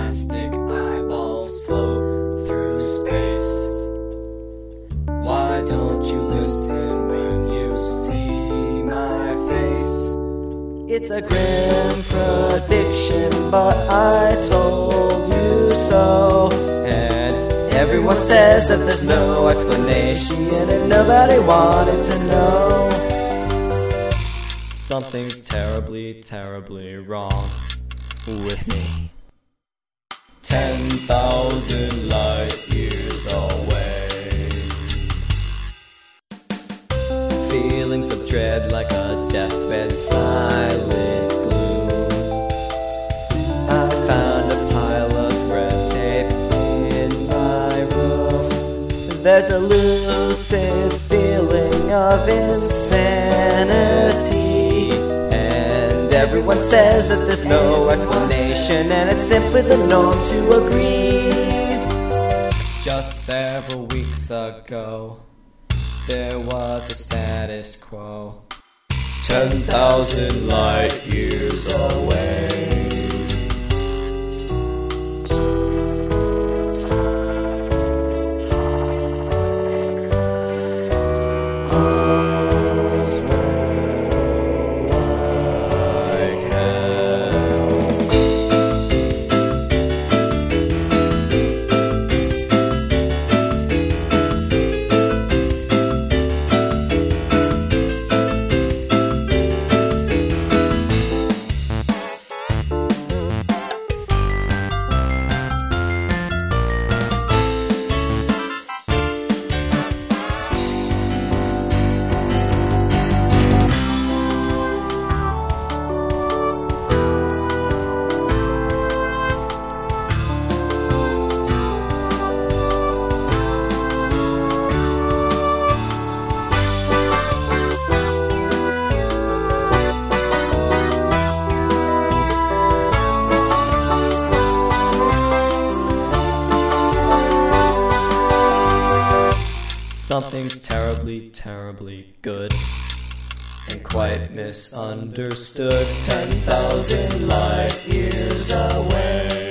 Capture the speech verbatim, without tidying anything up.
plastic eyeballs float through space. Why don't you listen when you see my face? It's a grim prediction, but I told you so. And everyone says that there's no explanation, and nobody wanted to know. Something's terribly, terribly wrong with me. Ten thousand light years away. Feelings of dread like a deathbed silent gloom. I found a pile of red tape in my room. There's a lucid feeling of insanity. Everyone says that there's no explanation, and it's simply the norm to agree. Just several weeks ago, there was a status quo. Ten thousand light years away. Something's terribly, terribly good and quite misunderstood. Ten thousand light years away.